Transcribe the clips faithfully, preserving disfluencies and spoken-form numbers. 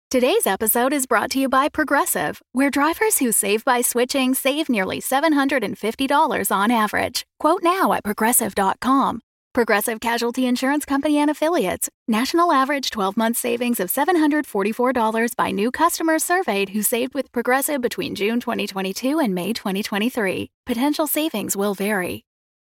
Today's episode is brought to you by Progressive, where drivers who save by switching save nearly seven hundred fifty dollars on average. Quote now at progressive dot com. Progressive Casualty Insurance Company and Affiliates. National average twelve-month savings of seven hundred forty-four dollars by new customers surveyed who saved with Progressive between June twenty twenty-two and May twenty twenty-three. Potential savings will vary.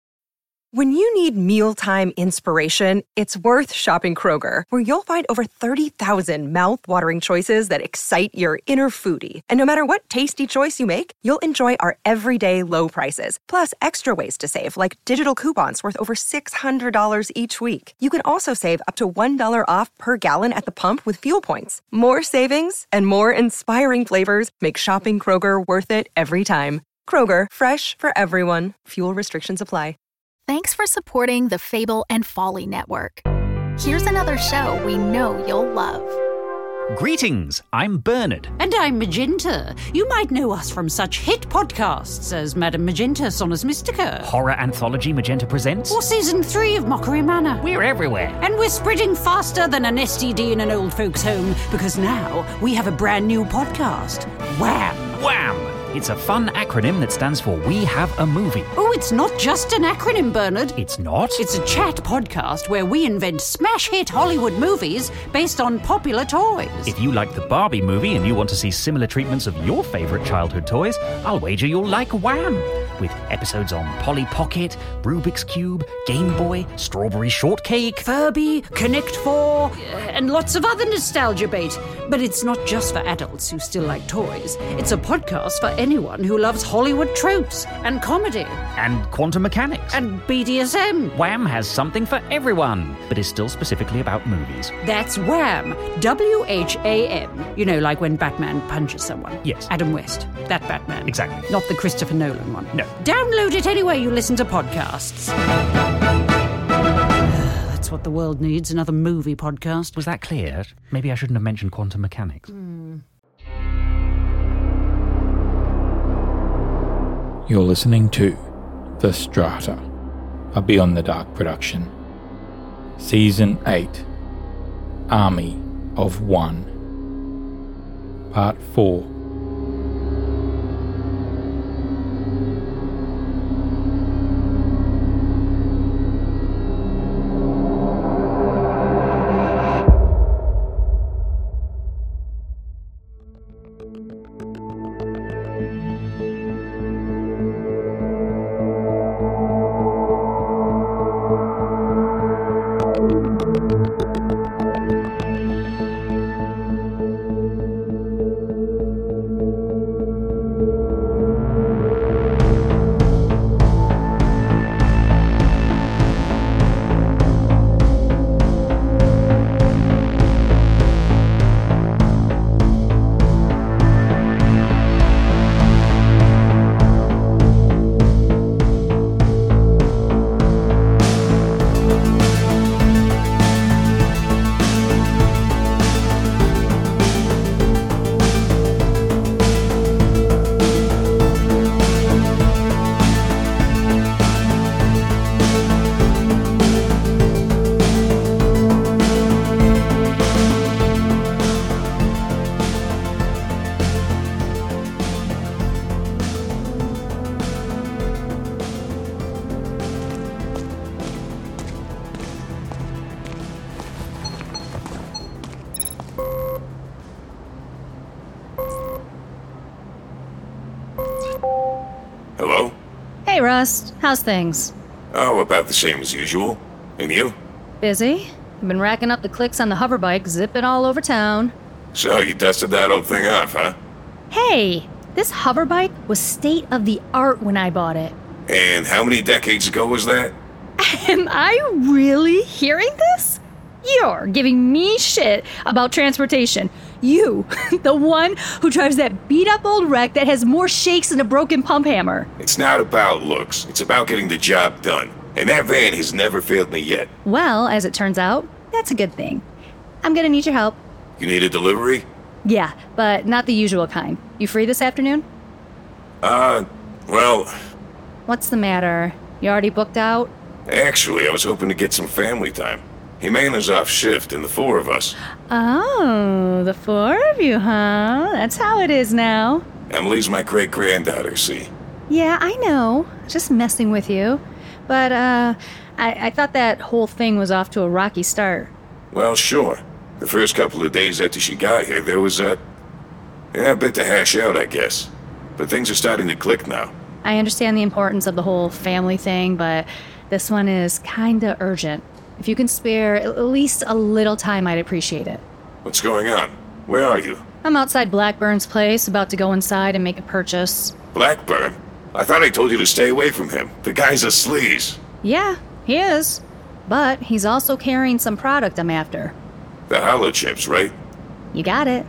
When you need mealtime inspiration, it's worth shopping Kroger, where you'll find over thirty thousand mouth-watering choices that excite your inner foodie. And no matter what tasty choice you make, you'll enjoy our everyday low prices, plus extra ways to save, like digital coupons worth over six hundred dollars each week. You can also save up to one dollar off per gallon at the pump with fuel points. More savings and more inspiring flavors make shopping Kroger worth it every time. Kroger, fresh for everyone. Fuel restrictions apply. Thanks for supporting the Fable and Folly Network. Here's another show we know you'll love. Greetings, I'm Bernard. And I'm Magenta. You might know us from such hit podcasts as Madame Magenta Sonus Mystica. Horror Anthology Magenta Presents. Or Season three of Mockery Manor. We're everywhere. And we're spreading faster than an S T D in an old folks' home, because now we have a brand new podcast. Wham! Wham! It's a fun acronym that stands for We Have a Movie. Oh, it's not just an acronym, Bernard. It's not? It's a chat podcast where we invent smash-hit Hollywood movies based on popular toys. If you like the Barbie movie and you want to see similar treatments of your favourite childhood toys, I'll wager you'll like Wham! With episodes on Polly Pocket, Rubik's Cube, Game Boy, Strawberry Shortcake, Furby, Connect Four, and lots of other nostalgia bait. But it's not just for adults who still like toys. It's a podcast for anyone who loves Hollywood tropes and comedy. And quantum mechanics. And B D S M. Wham has something for everyone, but is still specifically about movies. That's Wham! W H A M. You know, like when Batman punches someone. Yes. Adam West. That Batman. Exactly. Not the Christopher Nolan one. No. Download it anywhere you listen to podcasts. That's what the world needs, another movie podcast. Was that clear? Maybe I shouldn't have mentioned quantum mechanics. Mm. You're listening to The Strata, a Beyond the Dark production. Season eight, Army of One. Part four. Hello? Hey, Rust. How's things? Oh, about the same as usual. And you? Busy. I've been racking up the clicks on the hoverbike, zipping all over town. So you dusted that old thing off, huh? Hey, this hoverbike was state of the art when I bought it. And how many decades ago was that? Am I really hearing this? You're giving me shit about transportation. You, the one who drives that beat-up old wreck that has more shakes than a broken pump hammer. It's not about looks. It's about getting the job done. And that van has never failed me yet. Well, as it turns out, that's a good thing. I'm gonna need your help. You need a delivery? Yeah, but not the usual kind. You free this afternoon? Uh, well... What's the matter? You already booked out? Actually, I was hoping to get some family time. Jimena's off shift and the four of us. Oh, the four of you, huh? That's how it is now. Emily's my great-granddaughter, see? Yeah, I know. Just messing with you. But, uh, I, I thought that whole thing was off to a rocky start. Well, sure. The first couple of days after she got here, there was a... Yeah, a bit to hash out, I guess. But things are starting to click now. I understand the importance of the whole family thing, but this one is kinda urgent. If you can spare at least a little time, I'd appreciate it. What's going on? Where are you? I'm outside Blackburn's place, about to go inside and make a purchase. Blackburn? I thought I told you to stay away from him. The guy's a sleaze. Yeah, he is. But he's also carrying some product I'm after. The hollow chips, right? You got it.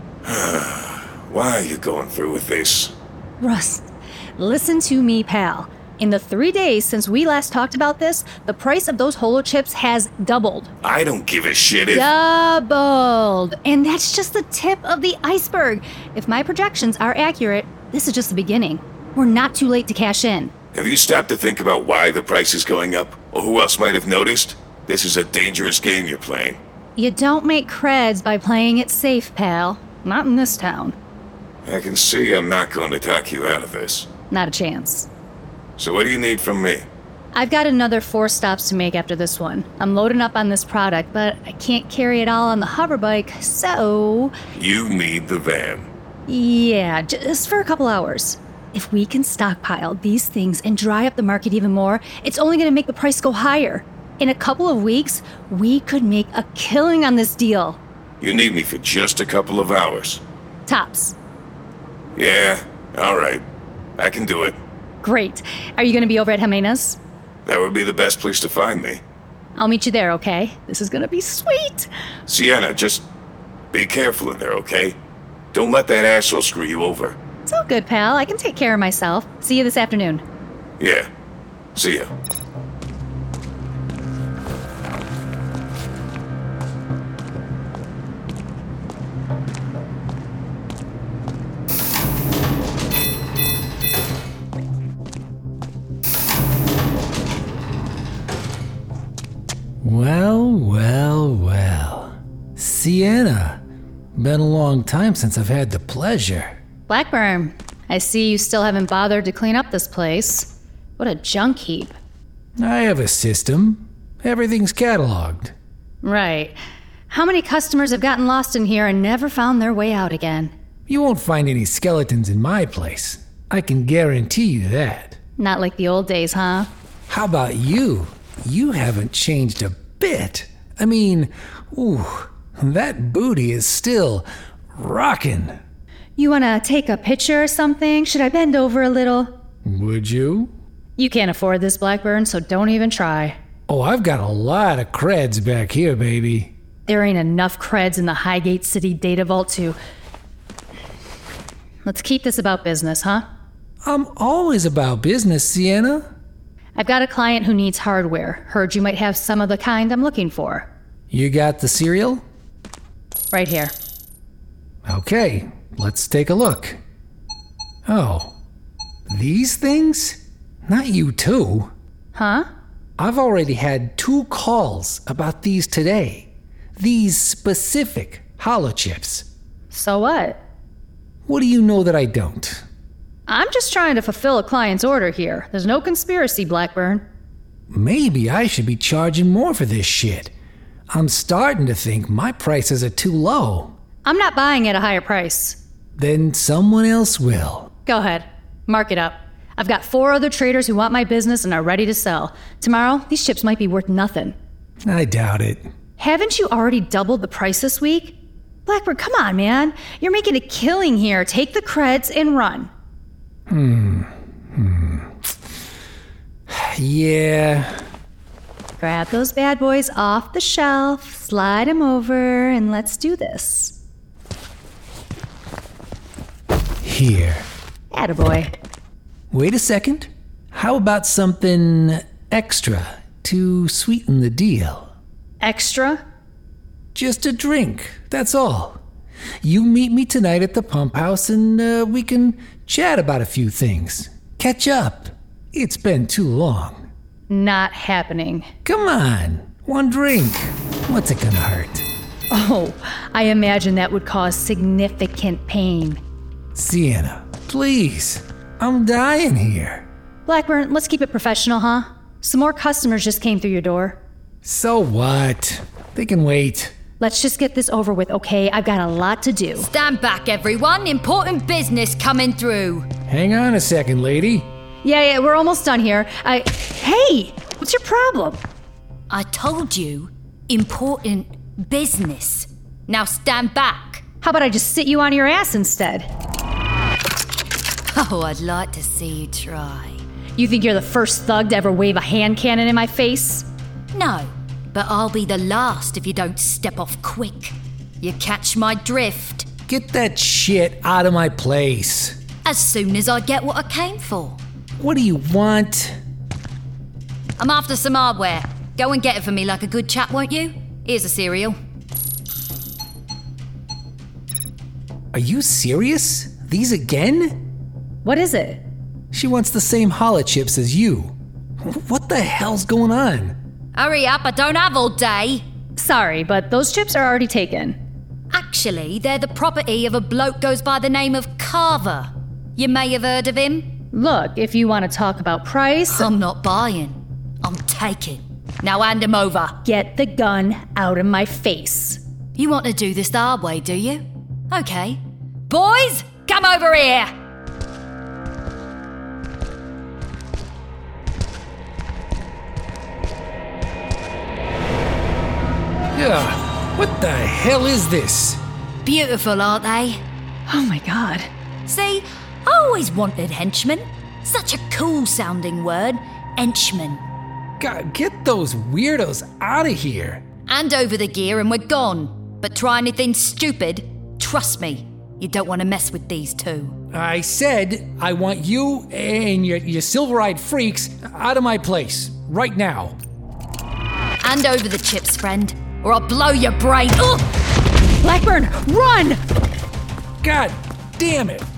Why are you going through with this? Russ, listen to me, pal. In the three days since we last talked about this, the price of those holo chips has doubled. I don't give a shit if... Doubled! And that's just the tip of the iceberg. If my projections are accurate, this is just the beginning. We're not too late to cash in. Have you stopped to think about why the price is going up? Or who else might have noticed? This is a dangerous game you're playing. You don't make creds by playing it safe, pal. Not in this town. I can see I'm not going to talk you out of this. Not a chance. So what do you need from me? I've got another four stops to make after this one. I'm loading up on this product, but I can't carry it all on the hoverbike, so... You need the van. Yeah, just for a couple hours. If we can stockpile these things and dry up the market even more, it's only going to make the price go higher. In a couple of weeks, we could make a killing on this deal. You need me for just a couple of hours. Tops. Yeah, all right. I can do it. Great. Are you going to be over at Jimena's? That would be the best place to find me. I'll meet you there, okay? This is going to be sweet. Sienna, just be careful in there, okay? Don't let that asshole screw you over. It's all good, pal. I can take care of myself. See you this afternoon. Yeah. See ya. Well, well, well. Sienna. Been a long time since I've had the pleasure. Blackburn, I see you still haven't bothered to clean up this place. What a junk heap. I have a system. Everything's cataloged. Right. How many customers have gotten lost in here and never found their way out again? You won't find any skeletons in my place. I can guarantee you that. Not like the old days, huh? How about you? You haven't changed a bit. I mean, ooh, that booty is still rockin'. You wanna take a picture or something? Should I bend over a little? Would you? You can't afford this, Blackburn, so don't even try. Oh, I've got a lot of creds back here, baby. There ain't enough creds in the Highgate City data vault to... Let's keep this about business, huh? I'm always about business, Sienna. I've got a client who needs hardware. Heard you might have some of the kind I'm looking for. You got the cereal? Right here. Okay, let's take a look. Oh, these things? Not you too. Huh? I've already had two calls about these today. These specific hollow chips. So what? What do you know that I don't? I'm just trying to fulfill a client's order here. There's no conspiracy, Blackburn. Maybe I should be charging more for this shit. I'm starting to think my prices are too low. I'm not buying at a higher price. Then someone else will. Go ahead. Mark it up. I've got four other traders who want my business and are ready to sell. Tomorrow, these chips might be worth nothing. I doubt it. Haven't you already doubled the price this week? Blackburn, come on, man. You're making a killing here. Take the creds and run. Hmm. Hmm. Yeah. Grab those bad boys off the shelf, slide them over, and let's do this. Here. Attaboy. Wait a second. How about something extra to sweeten the deal? Extra? Just a drink, that's all. You meet me tonight at the pump house and uh, we can chat about a few things. Catch up. It's been too long. Not happening. Come on. One drink. What's it gonna hurt? Oh, I imagine that would cause significant pain. Sienna, please. I'm dying here. Blackburn, let's keep it professional, huh? Some more customers just came through your door. So what? They can wait. Let's just get this over with, okay? I've got a lot to do. Stand back, everyone. Important business coming through. Hang on a second, lady. Yeah, yeah, we're almost done here. I... Hey! What's your problem? I told you, important business. Now stand back. How about I just sit you on your ass instead? Oh, I'd like to see you try. You think you're the first thug to ever wave a hand cannon in my face? No, but I'll be the last if you don't step off quick. You catch my drift? Get that shit out of my place. As soon as I get what I came for. What do you want? I'm after some hardware. Go and get it for me like a good chap, won't you? Here's a cereal. Are you serious? These again? What is it? She wants the same Holla chips as you. What the hell's going on? Hurry up, I don't have all day. Sorry, but those chips are already taken. Actually, they're the property of a bloke goes by the name of Carver. You may have heard of him. Look, if you want to talk about price... I'm not buying. I'm taking. Now hand him over. Get the gun out of my face. You want to do this the hard way, do you? Okay. Boys, come over here. Yeah, what the hell is this? Beautiful, aren't they? Oh my god. See, I always wanted henchmen. Such a cool sounding word. Henchman. God, get those weirdos out of here. Hand over the gear and we're gone. But try anything stupid, trust me, you don't want to mess with these two. I said I want you and your, your silver-eyed freaks out of my place, right now. Hand over the chips, friend, or I'll blow your brain. Ugh! Blackburn, run! God damn it.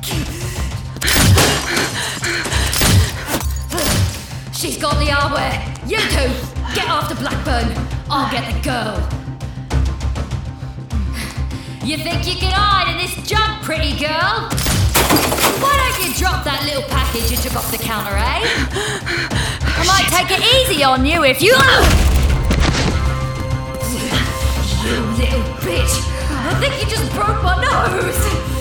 She's got the hardware. You two, get after Blackburn. I'll get the girl. You think you can hide in this junk, pretty girl? Why don't you drop that little package you took off the counter, eh? I might take it easy on you if you... You little bitch. I think you just broke my nose.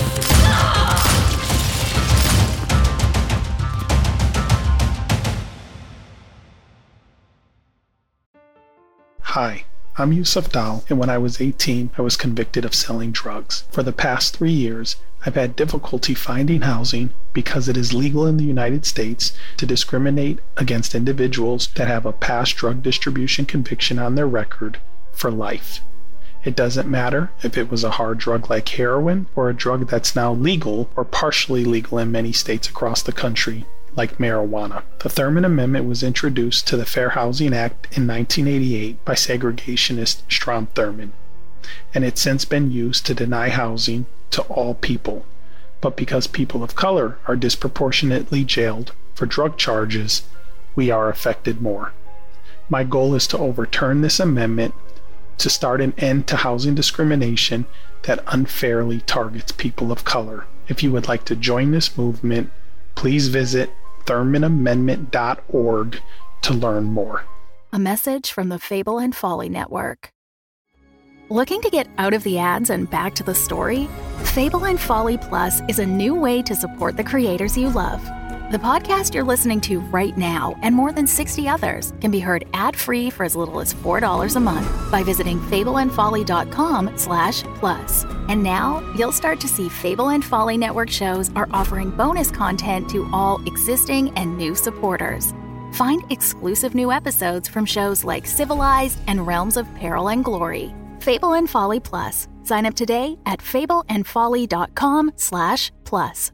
Hi, I'm Yusuf Dal, and when I was eighteen, I was convicted of selling drugs. For the past three years, I've had difficulty finding housing because it is legal in the United States to discriminate against individuals that have a past drug distribution conviction on their record for life. It doesn't matter if it was a hard drug like heroin or a drug that's now legal or partially legal in many states across the country, like marijuana. The Thurman Amendment was introduced to the Fair Housing Act in nineteen eighty-eight by segregationist Strom Thurmond, and it's since been used to deny housing to all people. But because people of color are disproportionately jailed for drug charges, we are affected more. My goal is to overturn this amendment to start an end to housing discrimination that unfairly targets people of color. If you would like to join this movement, please visit thurman amendment dot org to learn more. A message from the Fable and Folly Network. Looking to get out of the ads and back to the story? Fable and Folly Plus is a new way to support the creators you love. The podcast you're listening to right now and more than sixty others can be heard ad-free for as little as four dollars a month by visiting fable and folly dot com slash plus. And now you'll start to see Fable and Folly Network shows are offering bonus content to all existing and new supporters. Find exclusive new episodes from shows like Civilized and Realms of Peril and Glory. Fable and Folly Plus. Sign up today at fable and folly dot com slash plus.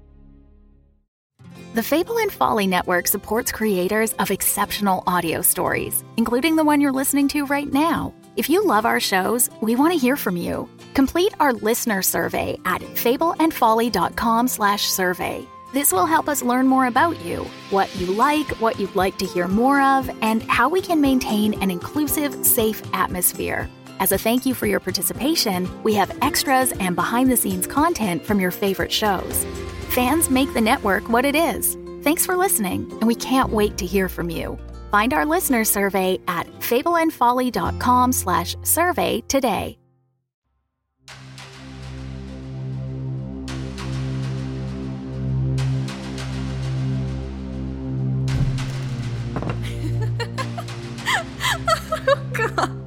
The Fable and Folly Network supports creators of exceptional audio stories, including the one you're listening to right now. If you love our shows, we want to hear from you. Complete our listener survey at fable and folly dot com slash survey. This will help us learn more about you, what you like, what you'd like to hear more of, and how we can maintain an inclusive, safe atmosphere. As a thank you for your participation, we have extras and behind-the-scenes content from your favorite shows. Fans make the network what it is. Thanks for listening, and we can't wait to hear from you. Find our listener survey at fableandfolly.com slash survey today. Oh, God.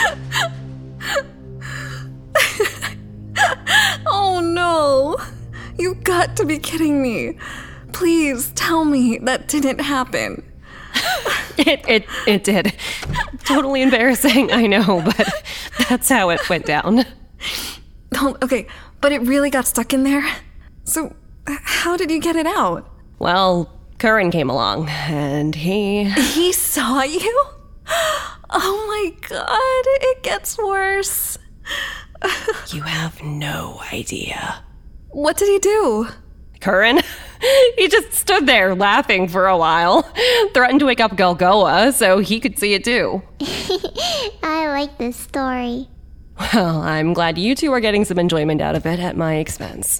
Oh, no. You've got to be kidding me. Please tell me that didn't happen. It it it did. Totally embarrassing, I know, but that's how it went down. Oh, okay, but it really got stuck in there? So, how did you get it out? Well, Curran came along, and he... He saw you? Oh my God, it gets worse. You have no idea. What did he do? Curran? He just stood there laughing for a while, threatened to wake up Galgoa so he could see it too. I like this story. Well, I'm glad you two are getting some enjoyment out of it at my expense.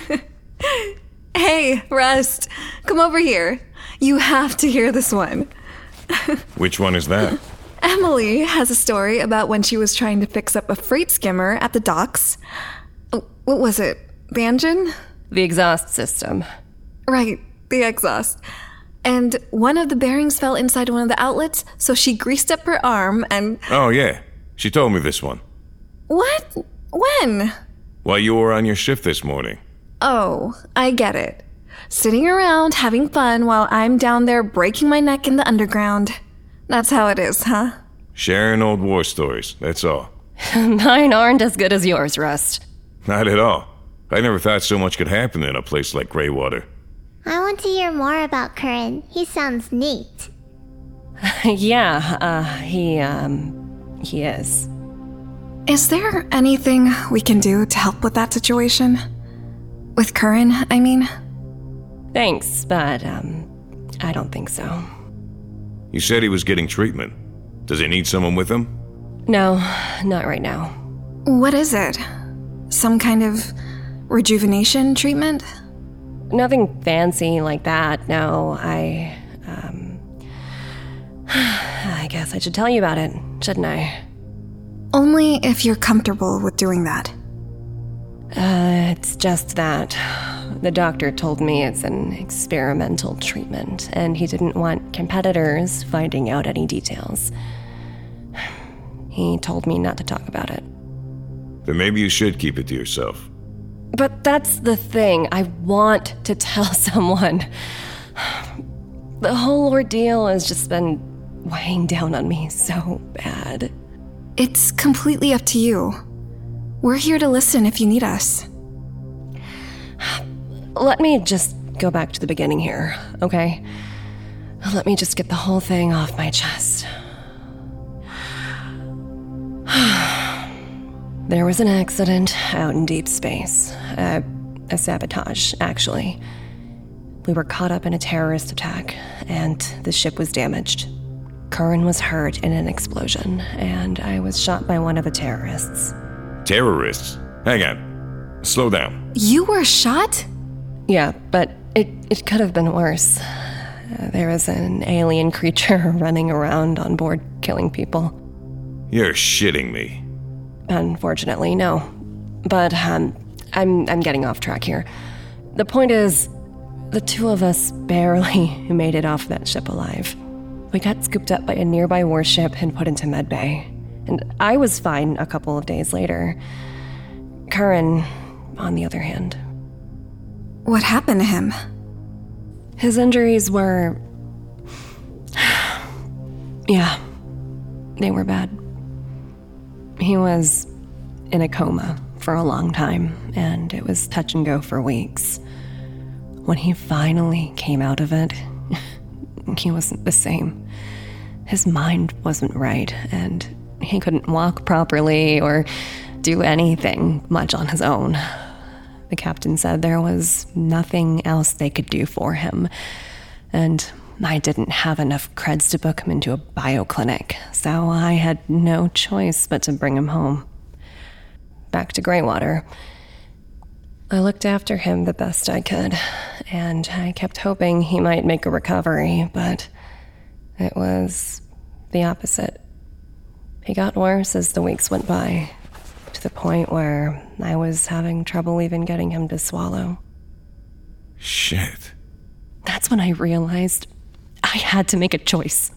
Hey, Rust, come over here. You have to hear this one. Which one is that? Emily has a story about when she was trying to fix up a freight skimmer at the docks. Oh, what was it? The engine? The exhaust system. Right, the exhaust. And one of the bearings fell inside one of the outlets, so she greased up her arm and... Oh, yeah. She told me this one. What? When? While you were on your shift this morning. Oh, I get it. Sitting around having fun while I'm down there breaking my neck in the underground. That's how it is, huh? Sharing old war stories, that's all. Mine aren't as good as yours, Rust. Not at all. I never thought so much could happen in a place like Greywater. I want to hear more about Curran. He sounds neat. Yeah, uh, he, um, he is. Is there anything we can do to help with that situation? With Curran, I mean? Thanks, but, um, I don't think so. You said he was getting treatment. Does he need someone with him? No, not right now. What is it? Some kind of rejuvenation treatment? Nothing fancy like that, no. I, um... I guess I should tell you about it, shouldn't I? Only if you're comfortable with doing that. Uh, it's just that. The doctor told me it's an experimental treatment, and he didn't want competitors finding out any details. He told me not to talk about it. Then maybe you should keep it to yourself. But that's the thing. I want to tell someone. The whole ordeal has just been weighing down on me so bad. It's completely up to you. We're here to listen if you need us. Let me just go back to the beginning here, okay? Let me just get the whole thing off my chest. There was an accident out in deep space. Uh, a sabotage, actually. We were caught up in a terrorist attack, and the ship was damaged. Curran was hurt in an explosion, and I was shot by one of the terrorists. Terrorists? Hang on. Slow down. You were shot? Yeah, but it, it could have been worse. Uh, there was an alien creature running around on board killing people. You're shitting me. Unfortunately, no. But um, I'm I'm getting off track here. The point is, the two of us barely made it off that ship alive. We got scooped up by a nearby warship and put into medbay. And I was fine a couple of days later. Curran, on the other hand. What happened to him? His injuries were... yeah, they were bad. He was in a coma for a long time, and it was touch and go for weeks. When he finally came out of it, he wasn't the same. His mind wasn't right, and he couldn't walk properly or do anything much on his own. The captain said there was nothing else they could do for him, and I didn't have enough creds to book him into a bioclinic, so I had no choice but to bring him home. Back to Greywater. I looked after him the best I could, and I kept hoping he might make a recovery, but it was the opposite. He got worse as the weeks went by, to the point where I was having trouble even getting him to swallow. Shit. That's when I realized I had to make a choice.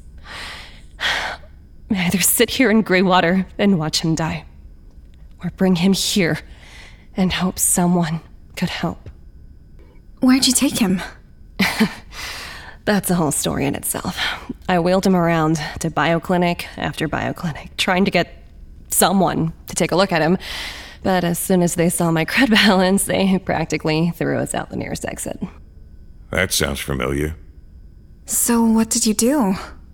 Either sit here in Greywater and watch him die, or bring him here and hope someone could help. Where'd you take him? That's a whole story in itself. I wheeled him around to bioclinic after bioclinic, trying to get someone to take a look at him. But as soon as they saw my cred balance, they practically threw us out the nearest exit. That sounds familiar. So what did you do?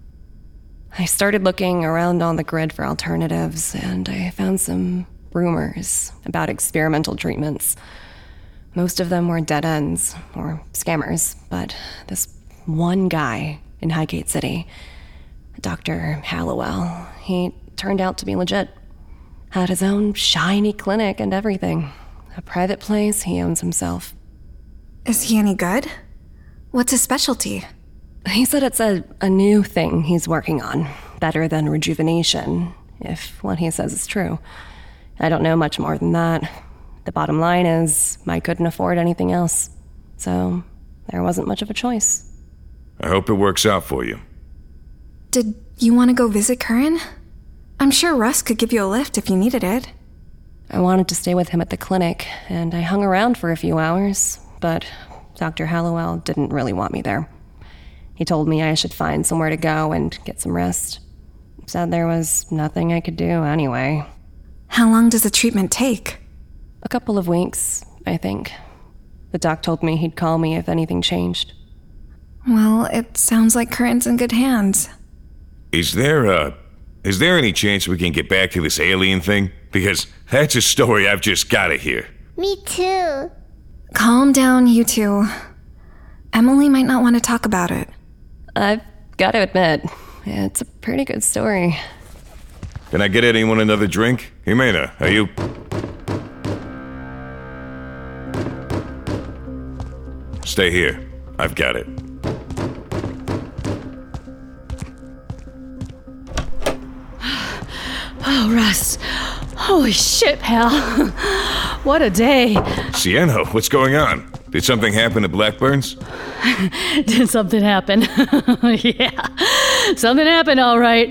I started looking around on the grid for alternatives, and I found some rumors about experimental treatments. Most of them were dead ends, or scammers, but this one guy in Highgate City, Doctor Hallowell, he turned out to be legit. Had his own shiny clinic and everything. A private place he owns himself. Is he any good? What's his specialty? He said it's a, a new thing he's working on. Better than rejuvenation, if what he says is true. I don't know much more than that. The bottom line is, I couldn't afford anything else. So, there wasn't much of a choice. I hope it works out for you. Did you want to go visit Curran? I'm sure Russ could give you a lift if you needed it. I wanted to stay with him at the clinic, and I hung around for a few hours, but Doctor Hallowell didn't really want me there. He told me I should find somewhere to go and get some rest. Said there was nothing I could do anyway. How long does the treatment take? A couple of weeks, I think. The doc told me he'd call me if anything changed. Well, it sounds like Curran's in good hands. Is there, uh, is there any chance we can get back to this alien thing? Because that's a story I've just gotta hear. Me too. Calm down, you two. Emily might not want to talk about it. I've got to admit, it's a pretty good story. Can I get anyone another drink? Jimena, are you... Stay here. I've got it. Oh, Russ. Holy shit, pal. What a day. Sienna, what's going on? Did something happen at Blackburn's? Did something happen? Yeah. Something happened, all right.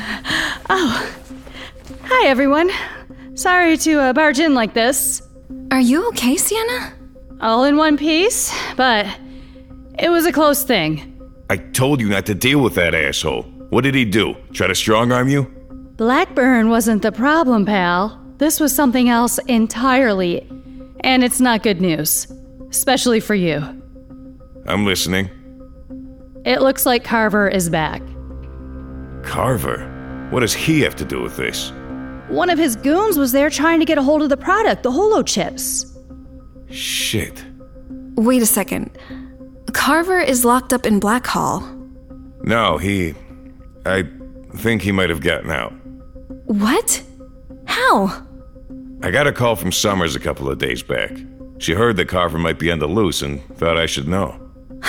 Oh. Hi, everyone. Sorry to uh, barge in like this. Are you okay, Sienna? All in one piece, but it was a close thing. I told you not to deal with that asshole. What did he do? Try to strong-arm you? Blackburn wasn't the problem, pal. This was something else entirely. And it's not good news. Especially for you. I'm listening. It looks like Carver is back. Carver? What does he have to do with this? One of his goons was there trying to get a hold of the product, the holo chips. Shit. Wait a second. Carver is locked up in Blackhall. No, he... I think he might have gotten out. What? How? I got a call from Summers a couple of days back. She heard that Carver might be on the loose and thought I should know.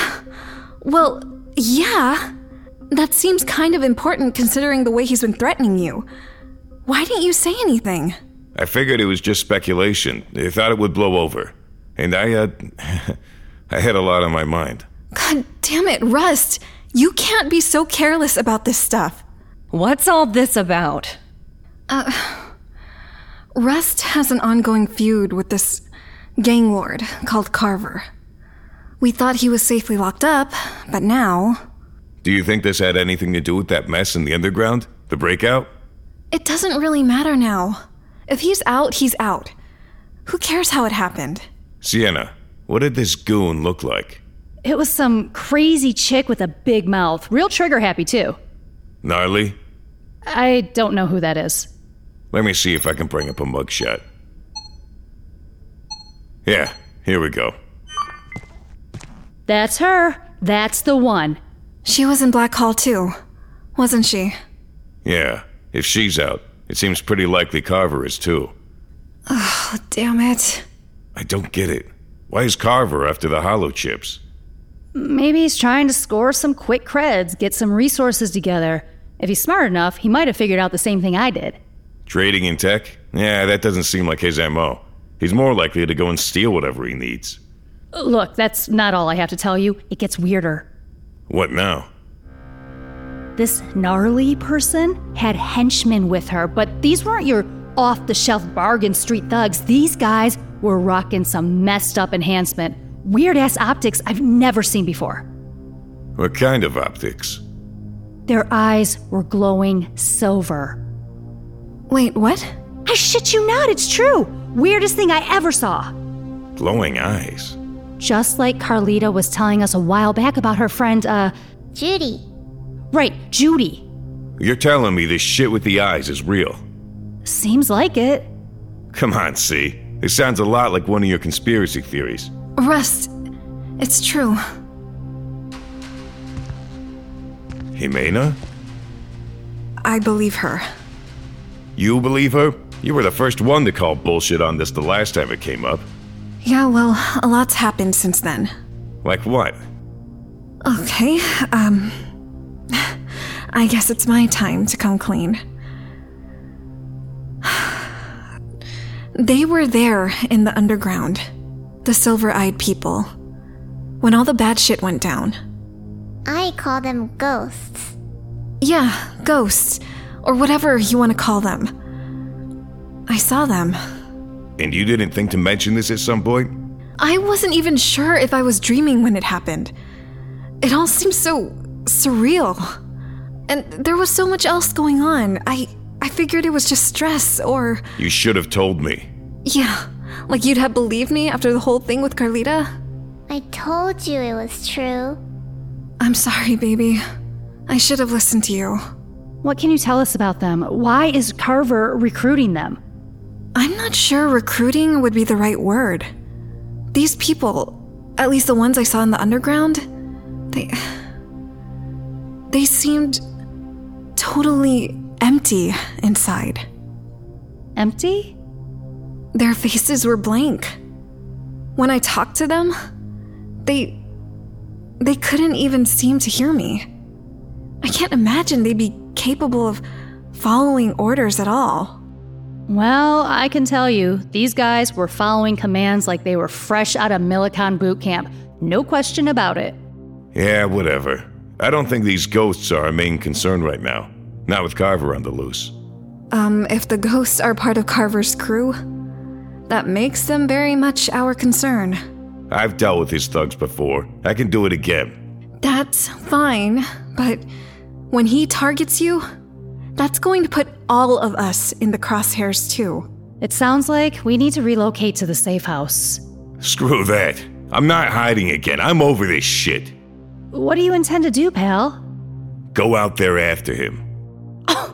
Well, yeah. That seems kind of important considering the way he's been threatening you. Why didn't you say anything? I figured it was just speculation. I thought it would blow over. And I, uh... I had a lot on my mind. God damn it, Rust. You can't be so careless about this stuff. What's all this about? Uh... Rust has an ongoing feud with this gang lord called Carver. We thought he was safely locked up, but now... Do you think this had anything to do with that mess in the underground? The breakout? It doesn't really matter now. If he's out, he's out. Who cares how it happened? Sienna, what did this goon look like? It was some crazy chick with a big mouth. Real trigger happy, too. Gnarly? I don't know who that is. Let me see if I can bring up a mugshot. Yeah, here we go. That's her. That's the one. She was in Black Hall too, wasn't she? Yeah, if she's out, it seems pretty likely Carver is too. Oh, damn it. I don't get it. Why is Carver after the hollow chips? Maybe he's trying to score some quick creds, get some resources together. If he's smart enough, he might have figured out the same thing I did. Trading in tech? Yeah, that doesn't seem like his M O. He's more likely to go and steal whatever he needs. Look, that's not all I have to tell you. It gets weirder. What now? This gnarly person had henchmen with her, but these weren't your off-the-shelf bargain street thugs. These guys were rocking some messed up enhancement. Weird-ass optics I've never seen before. What kind of optics? Their eyes were glowing silver. Wait, what? I shit you not, it's true. Weirdest thing I ever saw. Glowing eyes. Just like Carlita was telling us a while back about her friend, uh... Judy. Right, Judy. You're telling me this shit with the eyes is real? Seems like it. Come on, C. This sounds a lot like one of your conspiracy theories. Rust, it's true. Jimena? I believe her. You believe her? You were the first one to call bullshit on this the last time it came up. Yeah, well, a lot's happened since then. Like what? Okay, um... I guess it's my time to come clean. They were there in the underground. The silver-eyed people. When all the bad shit went down. I call them ghosts. Yeah, ghosts. Or whatever you want to call them. I saw them. And you didn't think to mention this at some point? I wasn't even sure if I was dreaming when it happened. It all seemed so surreal. And there was so much else going on. I I figured it was just stress or... You should have told me. Yeah, like you'd have believed me after the whole thing with Carlita? I told you it was true. I'm sorry, baby. I should have listened to you. What can you tell us about them? Why is Carver recruiting them? I'm not sure recruiting would be the right word. These people, at least the ones I saw in the underground, they... They seemed totally empty inside. Empty? Their faces were blank. When I talked to them, they... They couldn't even seem to hear me. I can't imagine they'd be capable of following orders at all. Well, I can tell you, these guys were following commands like they were fresh out of Millicon boot camp. No question about it. Yeah, whatever. I don't think these ghosts are our main concern right now. Not with Carver on the loose. Um, if the ghosts are part of Carver's crew, that makes them very much our concern. I've dealt with his thugs before. I can do it again. That's fine, but when he targets you, that's going to put all of us in the crosshairs too. It sounds like we need to relocate to the safe house. Screw that. I'm not hiding again. I'm over this shit. What do you intend to do, pal? Go out there after him. Oh,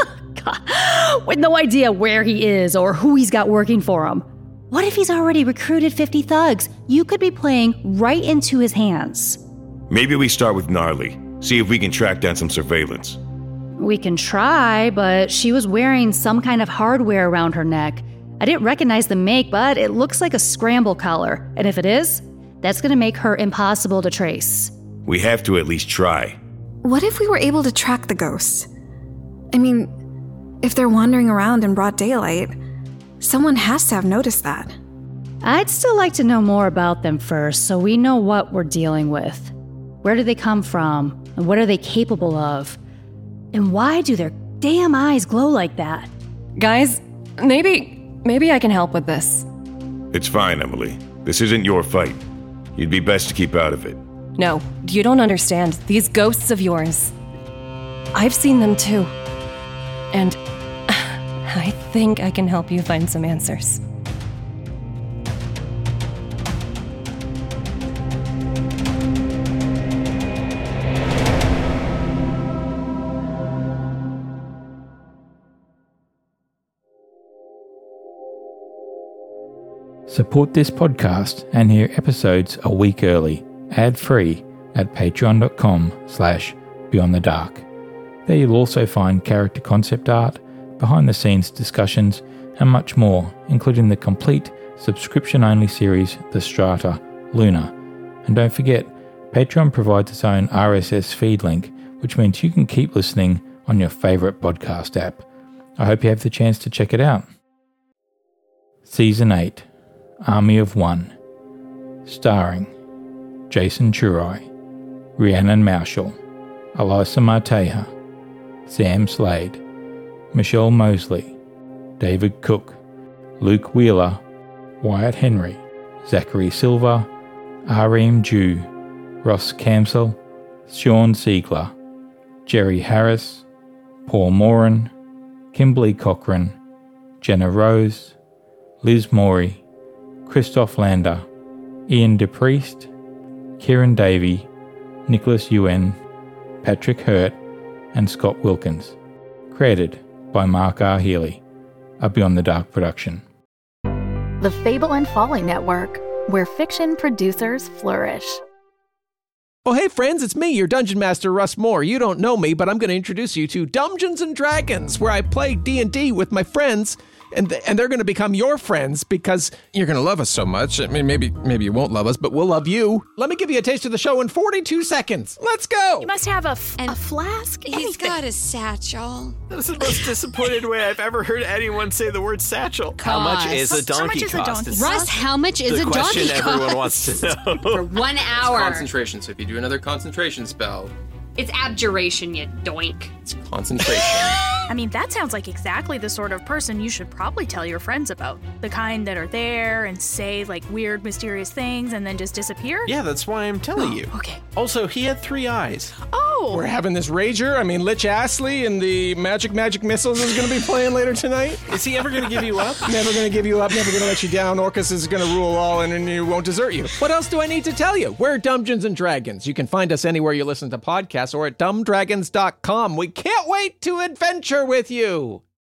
God. With no idea where he is or who he's got working for him. What if he's already recruited fifty thugs? You could be playing right into his hands. Maybe we start with Gnarly. See if we can track down some surveillance. We can try, but she was wearing some kind of hardware around her neck. I didn't recognize the make, but it looks like a scramble collar. And if it is, that's going to make her impossible to trace. We have to at least try. What if we were able to track the ghosts? I mean, if they're wandering around in broad daylight, someone has to have noticed that. I'd still like to know more about them first, so we know what we're dealing with. Where do they come from? And what are they capable of? And why do their damn eyes glow like that? Guys, maybe... maybe I can help with this. It's fine, Emily. This isn't your fight. You'd be best to keep out of it. No, you don't understand. These ghosts of yours. I've seen them too. And I think I can help you find some answers. Support this podcast and hear episodes a week early, ad-free, at patreon.com slash beyond the dark. There you'll also find character concept art, behind-the-scenes discussions, and much more, including the complete subscription-only series The Strata, Luna. And don't forget, Patreon provides its own R S S feed link, which means you can keep listening on your favourite podcast app. I hope you have the chance to check it out. Season eight, Army of One, starring Jason Churai, Rhiannon Marshall, Alyssa Marteja, Sam Slade, Michelle Mosley, David Cook, Luke Wheeler, Wyatt Henry, Zachary Silva, Areem Jew, Ross Camsell, Sean Siegler, Jerry Harris, Paul Moran, Kimberly Cochran, Jenna Rose, Liz Morey, Christoph Lander, Ian DePriest, Kieran Davey, Nicholas Yuen, Patrick Hurt, and Scott Wilkins. Created by Mark R. Healy, a Beyond the Dark production. The Fable and Folly Network, where fiction producers flourish. Oh, hey friends, it's me, your Dungeon Master, Russ Moore. You don't know me, but I'm going to introduce you to Dungeons and Dragons, where I play D and D with my friends, and th- and they're going to become your friends because you're going to love us so much. I mean, maybe maybe you won't love us, but we'll love you. Let me give you a taste of the show in forty-two seconds. Let's go! You must have a, f- a flask. He's anything. got a satchel. That's the most disappointed way I've ever heard anyone say the word satchel. Cost. How much is a donkey how much is cost? A donkey It's Russ, how much is the a donkey question cost? everyone wants to know. For one hour. It's concentration, so if you do another concentration spell... It's abjuration, you doink. It's concentration. I mean, that sounds like exactly the sort of person you should probably tell your friends about. The kind that are there and say, like, weird, mysterious things and then just disappear? Yeah, that's why I'm telling you. Okay. Also, he had three eyes. Oh! We're having this rager. I mean, Lich Astley and the Magic Magic Missiles is going to be playing later tonight. Is he ever going to give you up? Never going to give you up, never going to let you down. Orcus is going to rule all and, and he won't desert you. What else do I need to tell you? We're Dungeons and Dragons. You can find us anywhere you listen to podcasts or at dumb dragons dot com. We can't wait to adventure with you.